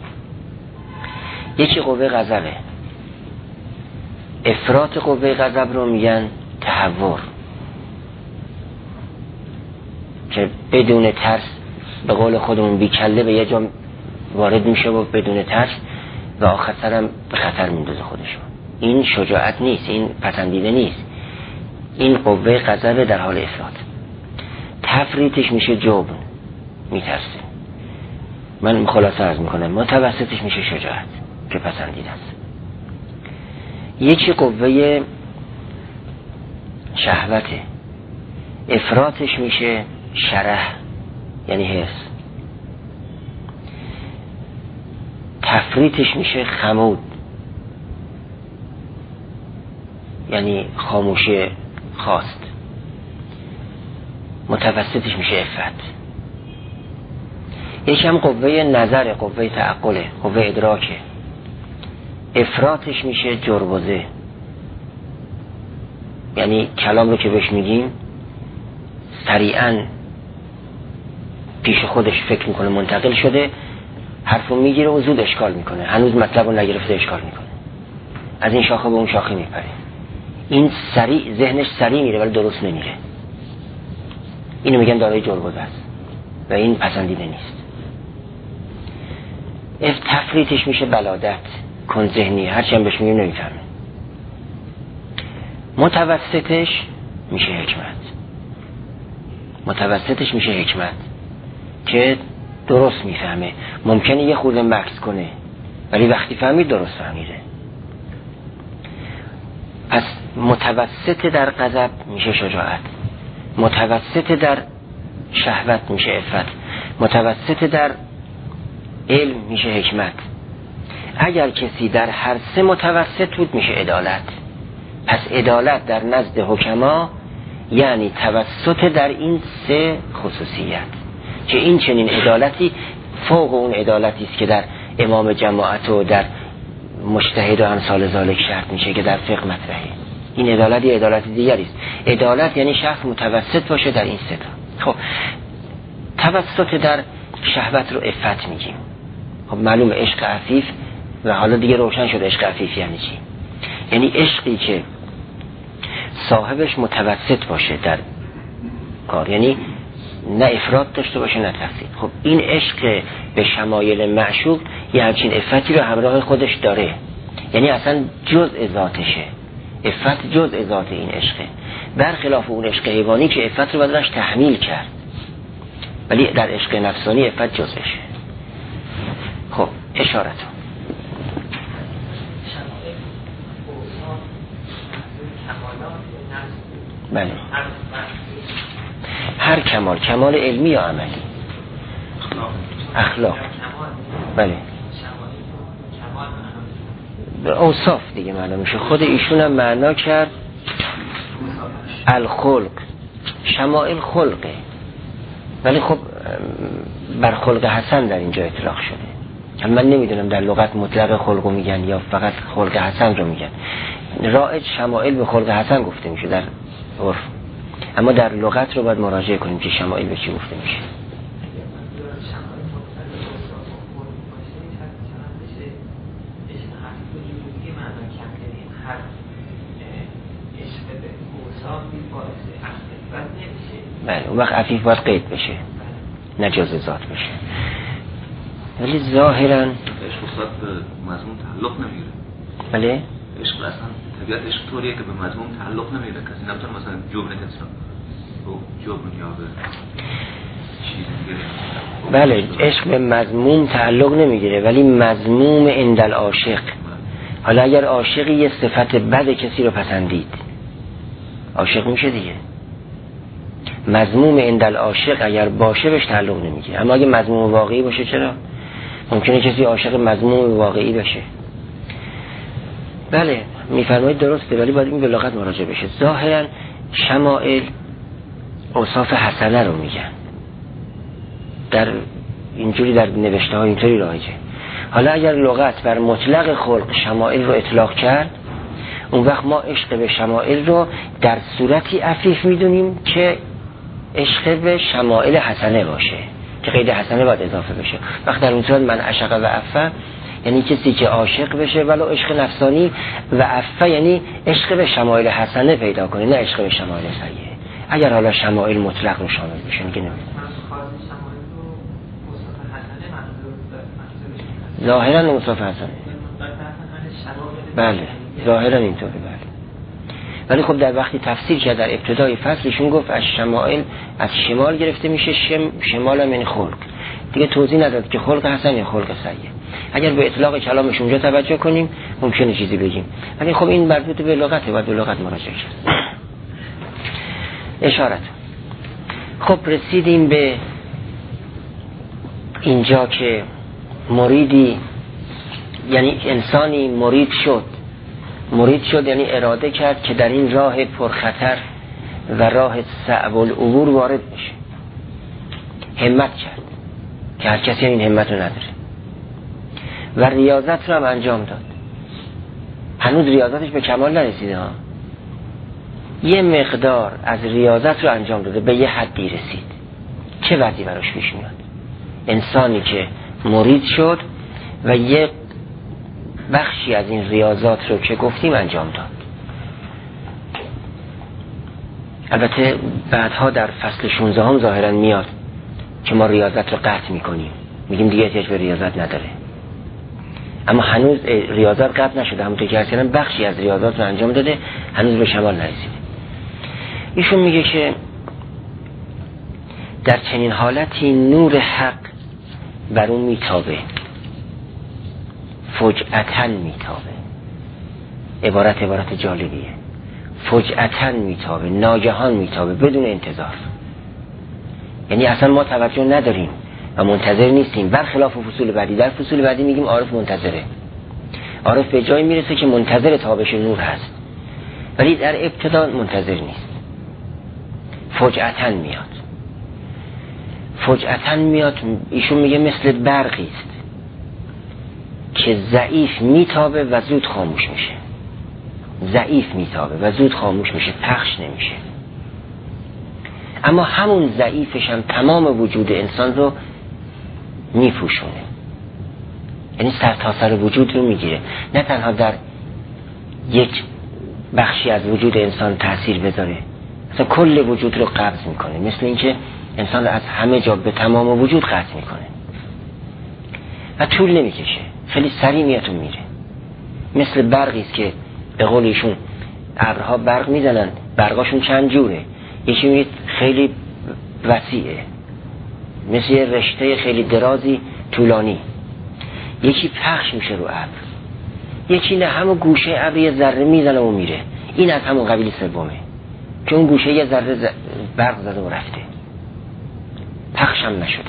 یکی قوه غضبه. افراط قوه غضب رو میگن تهور، که بدون ترس به قول خودمون بی کله به یه جا وارد میشه و بدون ترس و آخر سرم به خطر میندازه خودشو. این شجاعت نیست، این پسندیده نیست. این قوه غضب در حال افراط. تفریطش میشه جبن، میترسه. من خلاصه عرض میکنم. متوسطش میشه شجاعت که پسندیده است. یکی قوه شهوته. افراطش میشه شرح یعنی حس. تفریطش میشه خمود یعنی خاموشی خواست. متوسطش میشه عفت. یکی هم قوه نظر، قوه تعقله، قوه ادراکه. افراطش میشه جربوزه یعنی کلام رو که بهش میگیم سریعا پیش خودش فکر میکنه منتقل شده، حرفو میگیره و زود اشکال میکنه، هنوز مطلب رو نگرفته اشکال میکنه، از این شاخه به اون شاخه میپره. این سریع ذهنش سریع میره ولی درست نمیره. اینو میگن دارای جربوزه است و این پسندیده نیست. اف تفریطش میشه بلادت، کن ذهنی، هرچی هم بهش میگیم نمیفهمه. متوسطش میشه حکمت. متوسطش میشه حکمت که درست میفهمه. ممکنه یه خورده مکس کنه ولی وقتی فهمید درست فهمیده. پس متوسط در غضب میشه شجاعت، متوسط در شهوت میشه عفت، متوسط در علم میشه حکمت. اگر کسی در هر سه متوسط بود میشه عدالت. پس عدالت در نزد حکما یعنی توسط در این سه خصوصیت، که این چنین عدالتی فوق اون عدالتی است که در امام جماعت و در مجتهد و امثال ذالک شرط میشه که در فقه مطرحه. این عدالت یه عدالت دیگری است. عدالت یعنی شخص متوسط باشه در این سه تا. خب توسط در شهوت رو عفت میگیم. خب معلومه عشق عفیف و حالا دیگه روشن شد عشق عفیف یعنی چی. یعنی عشقی که صاحبش متوسط باشه در کار، یعنی نه افراط داشته باشه نه تفرید. خب این عشق به شمایل معشوق یه همچین عفتی رو همراه خودش داره، یعنی اصلا جزء ذاتشه. عفت جزء ذات این عشقه، برخلاف اون عشق حیوانی که عفت رو بدنش تحمیل کرد، ولی در عشق نفسانی عفت جزءشه. خب اشارت بله، هر کمال، کمال علمی یا عملی، اخلاق، بله اوصاف دیگه معنا میشه. خود ایشون هم معنا کرد الخلق، شمائل خلقه، ولی خب بر خلق حسن در اینجا اطلاق شده. من نمیدونم در لغت مطلق خلقو میگن یا فقط خلق حسن رو میگن. رایج شمائل به خلق حسن گفته میشه در عرف، اما در لغت رو باید مراجعه کنیم که شمائل به چی گفته میشه. بله اون وقت عفیف باید قید بشه نه جزء ذات بشه. ولی ظاهرا عشق اصلا به مضمون تعلق نمیگیره. بله عشق اصلا طبیعت عشق طوریه که به مضمون تعلق نمیگیره. کسی نمیتونه مثلا جبر کسی رو جبر یا به چیز دیگه. بله عشق به مضمون تعلق نمیگیره، ولی مضموم عند عاشق. حالا اگر عاشقی یه صفت بد کسی رو پسندید عاشق میشه دیگه. مضموم عند عاشق اگر باشه بهش تعلق نمیگیره، اما اگه مضموم واقعی باشه چرا؟ ممکنه کسی عاشق مضموم واقعی بشه. بله میفرمایید درسته، ولی باید این به لغت مراجعه بشه. ظاهرا شمائل اوصاف حسنه رو میگن، در اینجوری در نوشته ها اینطوری رایجه. حالا اگر لغت بر مطلق خلق شمائل رو اطلاق کرد، اون وقت ما عشق به شمائل رو در صورتی عفیف میدونیم که عشق به شمائل حسنه باشه، که قید حسنه باید اضافه بشه. وقت در اون صورت من عشق و عفه یعنی کسی که عاشق بشه ولو عشق نفسانی، و عفه یعنی عشق به شمائل حسنه پیدا کنه نه عشق به شمائل سیئه. اگر حالا شمائل مطلق رو شامل بشه میگه نمیدونم. ظاهرا اوصاف حسنه بله ظاهرا اینطوره بله. ولی خب در وقتی تفسیر کرد در ابتدای فصلشون گفت از شمائل از شمال گرفته میشه، شم شمال هم یعنی خلق، دیگه توضیح نداد که خلق حسن یا خلق سیء. اگر به اطلاق کلامش اونجا توجه کنیم ممکنه چیزی بگیم، ولی خب این مربوط به لغته، باید به لغت مراجعه کرد. اشارت. خب رسیدیم به اینجا که مریدی یعنی انسانی مرید شد. مرید شد یعنی اراده کرد که در این راه پرخطر و راه صعب العبور وارد بشه. همت کرد که هر کسی این همت رو نداره و ریاضت رو هم انجام داد. هنوز ریاضتش به کمال نرسیده ها، یه مقدار از ریاضت رو انجام داده، به یه حدی رسید. چه وضعی براش پیش میاد؟ انسانی که مرید شد و یه بخشی از این ریاضات رو که گفتیم انجام داد. البته بعدها در فصل شانزده هم ظاهرا میاد که ما ریاضت رو قطع میکنیم، میگیم دیگه احتیاج به ریاضت نداره، اما هنوز ریاضت قطع نشده، همونطور که اصلا بخشی از ریاضات رو انجام داده، هنوز به شمال نرسیده. ایشون میگه که در چنین حالتی نور حق بر اون میتابه، فجأتاً میتابه. عبارت عبارت جالبیه. فجأتاً میتابه، ناگهان میتابه، بدون انتظار. یعنی اصلا ما توجه نداریم و منتظر نیستیم، برخلاف فصول بعدی. در فصول بعدی میگیم عارف منتظره، عارف به جای میرسه که منتظر تابش نور هست، ولی در ابتدا منتظر نیست. فجأتاً میاد. فجأتاً میاد. ایشون میگه مثل برقی است که ضعیف میتابه و زود خاموش میشه. ضعیف میتابه و زود خاموش میشه، پخش نمیشه. اما همون ضعیفش هم تمام وجود انسان رو میپوشونه، یعنی سرتاسر وجود رو میگیره، نه تنها در یک بخشی از وجود انسان تأثیر بذاره، اصلا کل وجود رو قبض میکنه، مثل اینکه انسان رو از همه جا به تمام وجود قطع میکنه و طول نمیکشه، خیلی سریع میاد و میره. مثل برقی است که به قول ایشون ابرها برق میزنن، برقاشون چند جوره، یکی میبینید خیلی وسیعه مثل یه رشته خیلی درازی طولانی، یکی پخش میشه رو ابر، یکی نه همون گوشه ابر یه ذره میزنه و میره. این از همون قبیل سومه که اون گوشه یه ذره ز... برق زده و رفته، پخش هم نشده.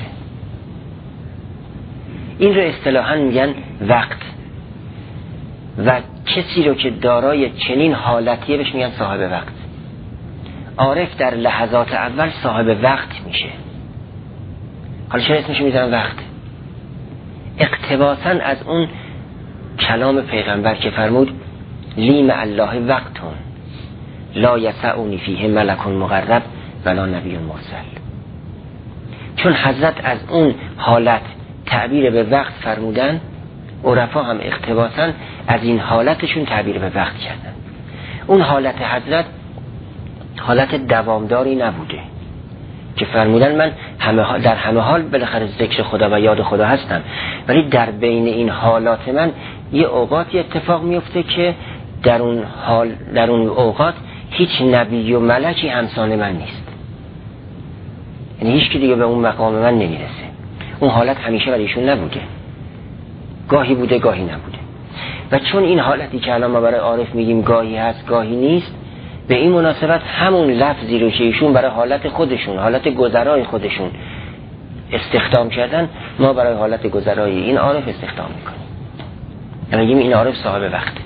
این رو اصطلاحاً میگن وقت، و کسی رو که دارای چنین حالتیه بهش میگن صاحب وقت. عارف در لحظات اول صاحب وقت میشه. حالا چرا اسمش میذارن وقت؟ اقتباساً از اون کلام پیغمبر که فرمود لی مع الله وقتون لا یسعنی فیه ملک مقرب ولا نبی مرسل. چون حضرت از اون حالت تعبیر به وقت فرمودن، عرفا هم اقتباساً از این حالتشون تعبیر به وقت کردن. اون حالت حضرت حالت دوامداری نبوده که فرمودن من همه در همه حال بالاخره ذکر خدا و یاد خدا هستم، ولی در بین این حالات من یه اوقاتی اتفاق میفته که در اون حال در اون اوقات هیچ نبی و ملکی همسان من نیست، یعنی هیچ کی دیگه به اون مقام من نمیرسه. اون حالت همیشه برای ایشون نبوده، گاهی بوده گاهی نبوده. و چون این حالتی که الان ما برای عارف میگیم گاهی هست گاهی نیست، به این مناسبت همون لفظی رو که ایشون برای حالت خودشون، حالت گذرای خودشون استخدام کردن، ما برای حالت گذرای این عارف استخدام میکنیم، میگیم این عارف صاحب وقته.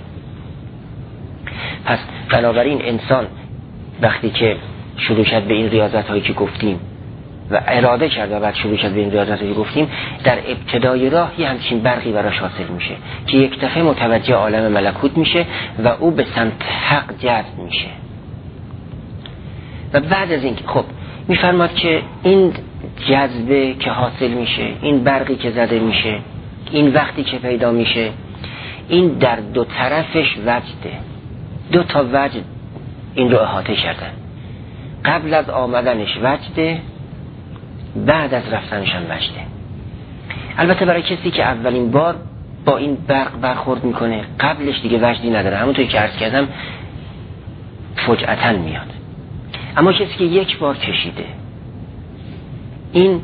پس بنابراین انسان وقتی که شروع کرد به این ریاضت هایی که گفتیم و اراده کرد و بعد شروع کرد به این ریاضت هایی که گفتیم، در ابتدای راه یه همچین برقی براش حاصل میشه که یک دفعه متوجه عالم ملکوت میشه و او به سمت حق جذب میشه. و بعد از این خب میفرماد که این جذبه که حاصل میشه، این برقی که زده میشه، این وقتی که پیدا میشه، این در دو طرفش وجده، دو تا وجد این رو احاطه کردن. قبل از آمدنش وجده، بعد از رفتنش هم وجده. البته برای کسی که اولین بار با این برق برخورد میکنه، قبلش دیگه وجدی نداره، همونطور که عرض کردم فجأتاً میاد. اما کسی که یک بار کشیده، این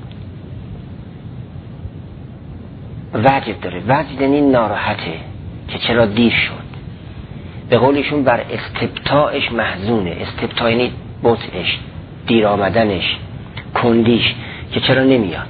وجد داره. وجد این ناراحته که چرا دیر شد، به قولشون بر استبطاعش محزونه. استبطاع یعنی بطعش، دیر آمدنش، کندیش، که چرا نمیاد.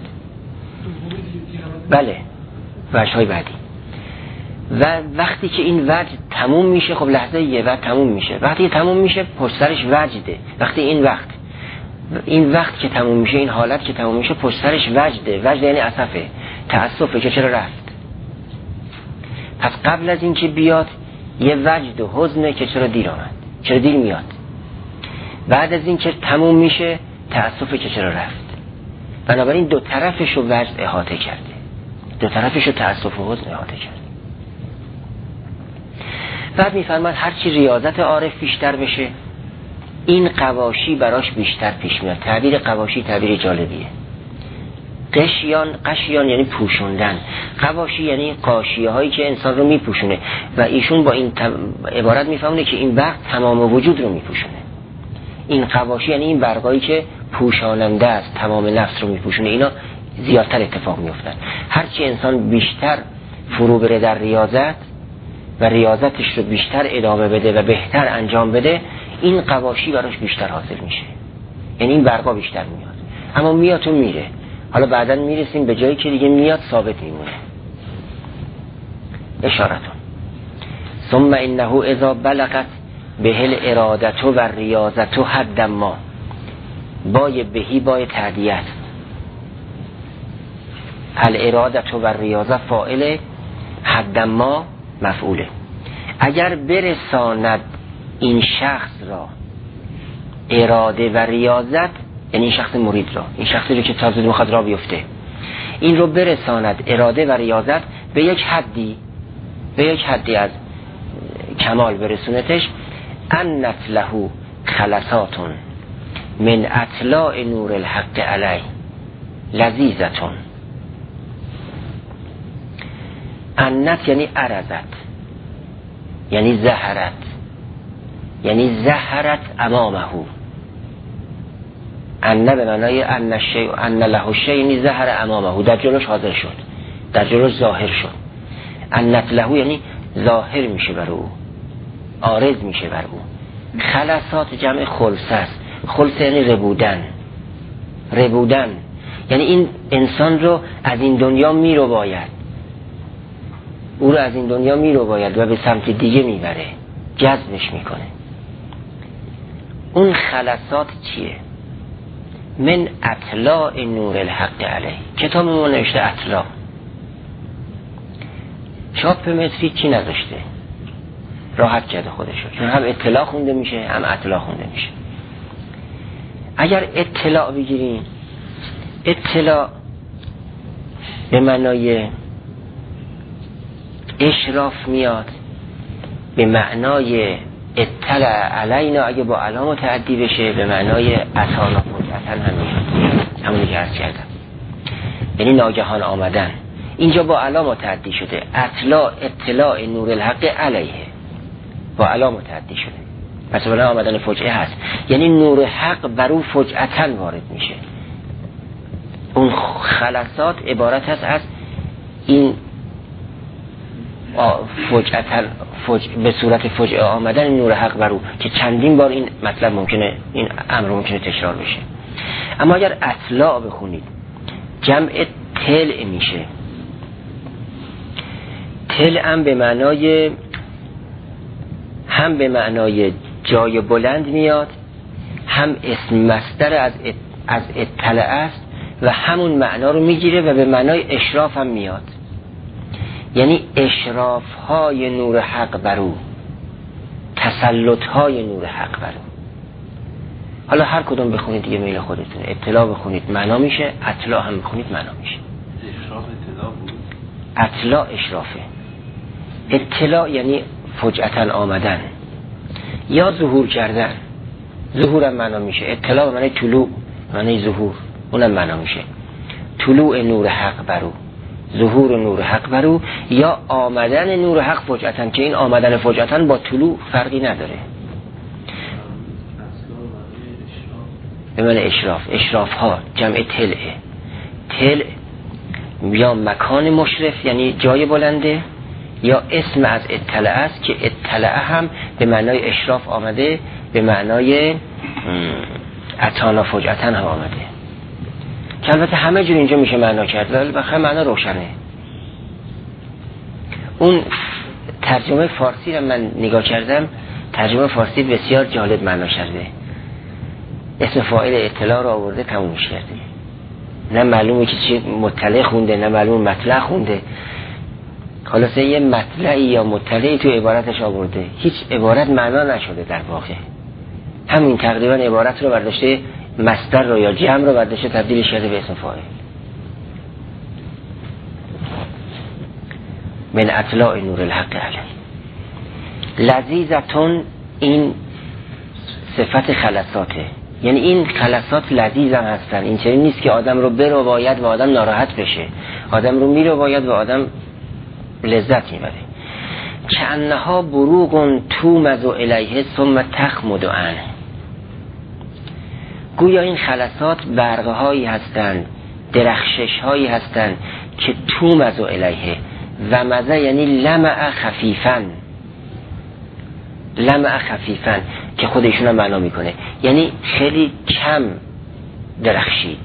بله، وجه‌های بعدی. و وقتی که این وجد تموم میشه، خب لحظه یه وقت تموم میشه، وقتی تموم میشه پشت سرش وجده. وقتی این وقت این وقت که تموم میشه، این حالت که تموم میشه، پشت سرش وجده. وجد یعنی اسفه، تأسفه که چرا رفت. پس قبل از این که بیاد یه وجد و حزنه که چرا دیر آمد، چرا دیر میاد. بعد از این که تموم میشه تأسفه که چرا رفت. بنابراین دو طرفش رو وجد احاطه کرده، دو طرفش رو تأسف و حزن احاطه کرده. بعد میفرماد هرچی ریاضت عارف بیشتر بشه، این قواشی براش بیشتر پیش میاد. تعبیر قواشی تعبیر جالبیه. قشیان، قشیان یعنی پوشوندن، قواشی یعنی قاشیه هایی که انسان رو میپوشونه. و ایشون با این عبارت میفهمونه که این برق تمام وجود رو میپوشونه. این قواشی یعنی این برقایی که پوشاننده است، تمام نفس رو میپوشونه. اینا زیادتر اتفاق میفتن. هرچی انسان بیشتر فرو بره در ریاضت و ریاضتش رو بیشتر ادامه بده و بهتر انجام بده، این قواشی براش بیشتر حاصل میشه، یعنی این برقا بیشتر میاد. اما میاد و میره. حالا بعداً میرسیم به جایی که دیگه میاد ثابت میمونه. اشارتون ثم انه اذا بلغت به الارادت و ریاضت حد ما، بای بهی بای تعدیت، الارادت و ریاضت فاعل، حد ما مفعوله. اگر برساند این شخص را اراده و ریاضت، یعنی این شخص مرید را، این شخصی رو که تازه میخواد را بیفته، این رو برساند اراده و ریاضت به یک حدی، به یک حدی از کمال برسونتش، انت له خلصاتون من اطلاع نور الحق علی لذیذتون. انت یعنی عرضت، یعنی زهرت، یعنی زهرت امامه. ان به معنای ان الشیء ان له الشیء، یعنی زهر امامه، در جلوش حاضر شد، در جلوش ظاهر شد. انت له یعنی ظاهر میشه بر او، عارض میشه بر او. خلصات جمع خلصه است. خلصه یعنی ربودن، ربودن یعنی این انسان رو از این دنیا میرو باید، او رو از این دنیا میرو باید و به سمت دیگه میبره، جذبش میکنه. اون خلصات چیه؟ من اطلاع نور الحق علیه. کتاب ما نوشته اطلاع، چاپ متری چی نذاشته، راحت کرده خودشو، چون هم اطلاع خونده میشه هم اطلاع خونده میشه. اگر اطلاع بگیریم، اطلاع به معنای اشراف میاد، به معنای اطلع علینا اگه با علامه تعدی بشه به معنای اتانا فجأتا هم میاد، همونی که عرض کردم، یعنی ناگهان آمدن. اینجا با علامه تعدی شده، اطلاع اطلاع نور الحق علیه، با علامه تعدی شده، پس برای آمدن فجعه هست، یعنی نور حق بر او فجأتا وارد میشه. اون خلصات عبارت هست از این فجأتا فج... به صورت فجعه آمدن نور حق بر او، که چندین بار این مطلب ممکنه، این امر ممکنه تکرار بشه. اما اگر اطلاع بخونید جمع تلع میشه. تلع هم به معنای هم به معنای جای بلند میاد، هم اسم مصدر از ات... از اطلع است و همون معنا رو میگیره و به معنای اشراف هم میاد، یعنی اشراف های نور حق بر او، تسلط های نور حق بر او. حالا هر کدوم بخونید دیگه میل خودتونه. اطلاع بخونید معنا میشه، اطلاع هم بخونید معنا میشه. اشراف اطلاع بود، اطلاع اشرافه. اطلاع یعنی فجأتا آمدن یا ظهور کردن، ظهور هم معنا میشه. اطلاع معنی طلوع، معنی ظهور، اونم معنا میشه. طلوع نور حق بر او، ظهور نور حق بر او، یا آمدن نور حق فجأتا، که این آمدن فجأتا با طلوع فرقی نداره. به معنی اشراف، اشراف ها جمع تلعه. تلع یا مکان مشرف یعنی جای بلنده، یا اسم از اطلع است که اطلع هم به معنای اشراف آمده، به معنای اتانا فجأتا هم آمده، که البته همه جور اینجا میشه معنا کرد ولی بخیر معنا روشنه. اون ترجمه فارسی رو من نگاه کردم، ترجمه فارسی بسیار جالب معنا کرده، اسم فاعل اطلاع رو آورده تمومش کرده، نه معلومه که چی مطلع خونده نه معلومه مطلع خونده. خلاصه یه مطلعی یا مطلعی تو عبارتش آورده، هیچ عبارت معنا نشده در واقع، همین تقریبا عبارت رو برداشته، مصدر رو یا جمع رو برداشته تبدیلش کرده به اسم فاعل. من اطلاع نور الحق علی. لذیذتون این صفت خلصاته، یعنی این خلصات لذیذ هم هستن. این چنین نیست که آدم رو برو باید و آدم ناراحت بشه، آدم رو میرو باید و آدم لذت میبره. که انها بروغ تومز الیه ثم تخمد عنه. گویا این خلصات برقه هایی هستند، درخشش هایی هستند که تومز الیه، و مزه یعنی لمع خفیفن، لمع خفیفن که خودشون هم معنا میکنه، یعنی خیلی کم درخشید.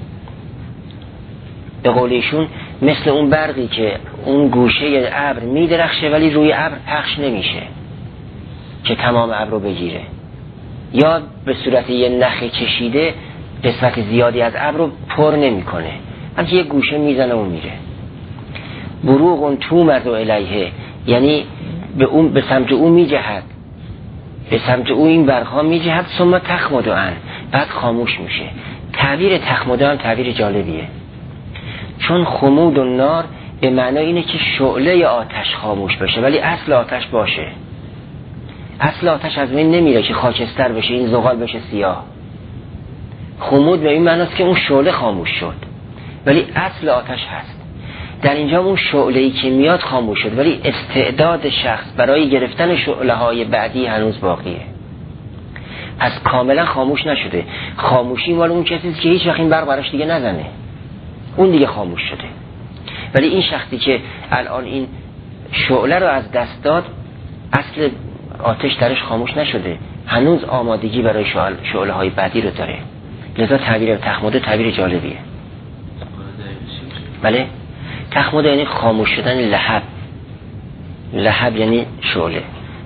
به قولشون مثل اون برقی که اون گوشه ابر میدرخشه ولی روی ابر پخش نمیشه که تمام ابر رو بگیره، یا به صورت یه نخ کشیده قسمت زیادی از ابر رو پر نمیکنه، همچنین یه گوشه میزنه و میره. بروغ تومز الیه یعنی به اون به سمت او میجهد، به سمت او این برقها میجهد. ثم تخمد عن، بعد خاموش میشه. تعبیر تخمد عن تعبیر جالبیه، چون خمود و نار به معنای اینه که شعله آتش خاموش بشه، ولی اصل آتش باشه. اصل آتش از بین نمیره که خاکستر بشه، این زغال بشه سیاه. خمود به این معناست که اون شعله خاموش شد، ولی اصل آتش هست. در اینجا اون شعله‌ای که میاد خاموش شد، ولی استعداد شخص برای گرفتن شعله‌های بعدی هنوز باقیه. از کاملا خاموش نشده. خاموشی مال اون کسی که هیچ وقت این برق براش دیگه نزنه، اون دیگه خاموش شده. ولی این شخصی که الان این شعله رو از دست داد، اصل آتش درش خاموش نشده، هنوز آمادگی برای شعله های بعدی رو داره. لذا تعبیر تخمده تعبیر جالبیه. بله، تخمده یعنی خاموش شدن لهب. لهب یعنی شعله.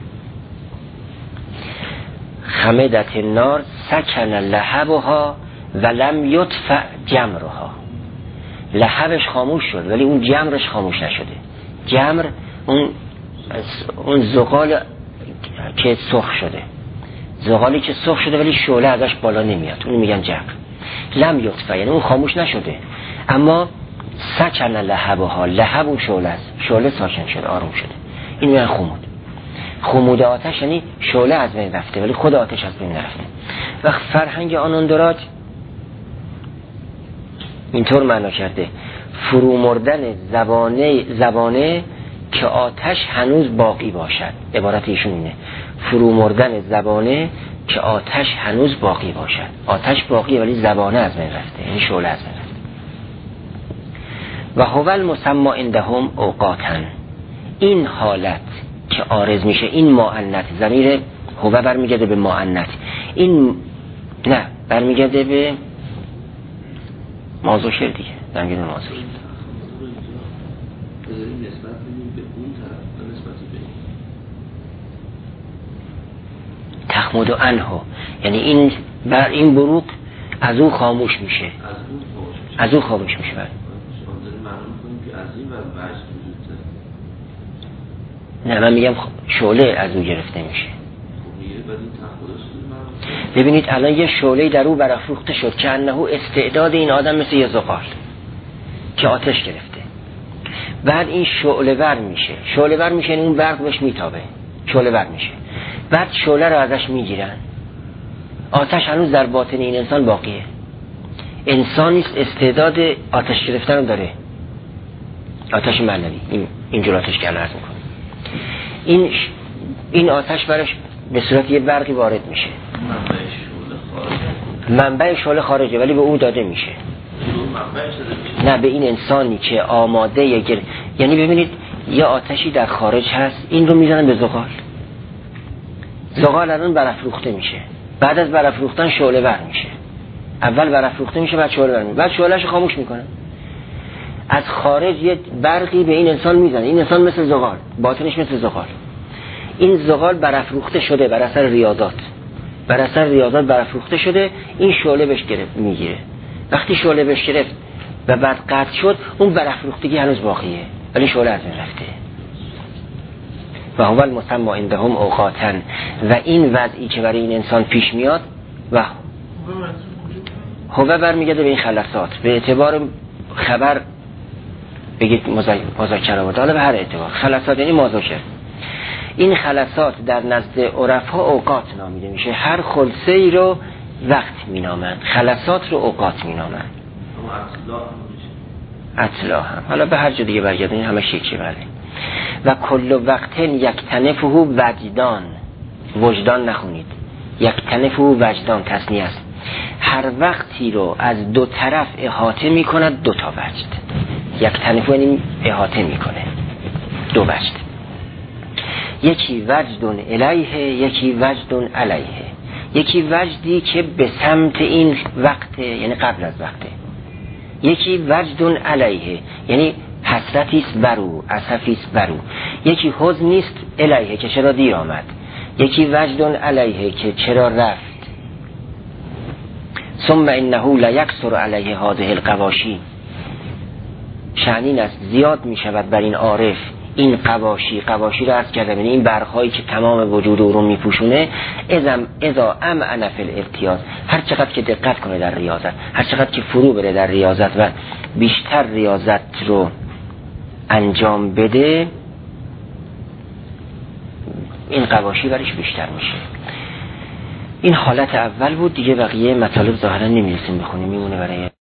خمدت النار سکن لهبها ولم یطفأ جمرها. لهبش خاموش شد ولی اون جمرش خاموش نشده. جمر اون اون زغال که سرخ شده، زغالی که سرخ شده ولی شعله ازش بالا نمیاد، اون میگن جمر. لم یطفأ یعنی اون خاموش نشده، اما سکن لهبها، لهب اون شعله است، شعله ساکن شده، آروم شده. این میگن خمود. خمود آتش یعنی شعله از بین رفته ولی خود آتش از بین نرفته. وقت فرهنگ آنوندراج اینطور معنا کرده: فرو مردن زبانه زبانه که آتش هنوز باقی باشد. عبارت ایشون اینه: فرو مردن زبانه که آتش هنوز باقی باشد. آتش باقی ولی زبانه از بین رفته، یعنی شعله از بین رفته. و هو المسمى عندهم اوقاتن. این حالت که عارض میشه، این مؤنث، ضمیر هو برمیگرده به مؤنث، این نه برمیگرده به مازوشر دیگه، برمیگرده به مازوشر. تخمد و انها یعنی این بر این بروق از او خاموش میشه، از او خاموش میشه. بر نه، من میگم شعله از او گرفته میشه. ببینید الان یه شعله در او برافروخته شد که انه استعداد این آدم مثل یه زغال که آتش گرفته. بعد این شعله ور میشه، شعله ور میشه، اون برق بهش میتابه، شعله ور میشه. بعد شعله رو ازش میگیرن. آتش هنوز در باطن این انسان باقیه. انسانی استعداد آتش گرفتن رو داره، آتش معنوی. این اینجور آتش که عرض میکنه، این این آتش برش به صورت یه برقی وارد میشه. منبع شعله خارجه ولی به او داده میشه. نه، به این انسانی که آماده یه گر... یعنی ببینید یه آتشی در خارج هست، این رو میزنن به زغال. زغال الان برافروخته میشه، بعد از برافروختن شعله ور میشه. اول برافروخته میشه بعد شعله ور میشه، بعد شعلهشو خاموش میکنه. از خارج یه برقی به این انسان میزنه، این انسان مثل زغال، باطنش مثل زغال. این زغال برافروخته شده بر اثر ریاضات، بر اثر ریاضات برافروخته شده، این شعله بهش گرفت میگیره. وقتی شعله بهش گرفت و بعد قطع شد، اون برافروختگی هنوز باقیه ولی شعله از بین رفته. و هو المسمى عندهم اوقاتن. و این وضعی که برای این انسان پیش میاد و هو برمیگرده به این خلصات، به اعتبار خبر بگید مذاکره بود، حالا به هر اعتبار خلصات یعنی مذاکره. این خلصات در نزد عرفا اوقات نامیده میشه. هر خلصه ای رو وقت مینامند، خلصات رو اوقات مینامند. اطلاع هم حالا به هر جا دیگه برگردن همه شکلی بله. و کل وقت یک تنفه وجدان، وجدان نخونید، یک تنفه وجدان تصنیه است. هر وقتی رو از دو طرف احاطه میکند دو تا وجد. یک تنفه یعنی احاطه میکنه دو وجد، یکی وجدون الیه، یکی وجدون علیه. یکی وجدی که به سمت این وقت یعنی قبل از وقته، یکی وجدون علیه یعنی حسرتیست برو، اسفیست برو. یکی حزنیست الیه که چرا دیر آمد، یکی وجدون علیه که چرا رفت. ثم انه لیکثر علیه هذه القواشی. شأنین است زیاد می شود بر این عارف این قواشی قواشی رو عرض کردم، یعنی این برق‌هایی که تمام وجود او رو میپوشونه، اذا اذا امعن فی الارتیاض، هر چقدر که دقت کنه در ریاضت، هر چقدر که فرو بره در ریاضت و بیشتر ریاضت رو انجام بده، این قواشی برش بیشتر میشه. این حالت اول بود دیگه، بقیه مطالب ظاهرا نمیرسیم بخونیم، میمونه برای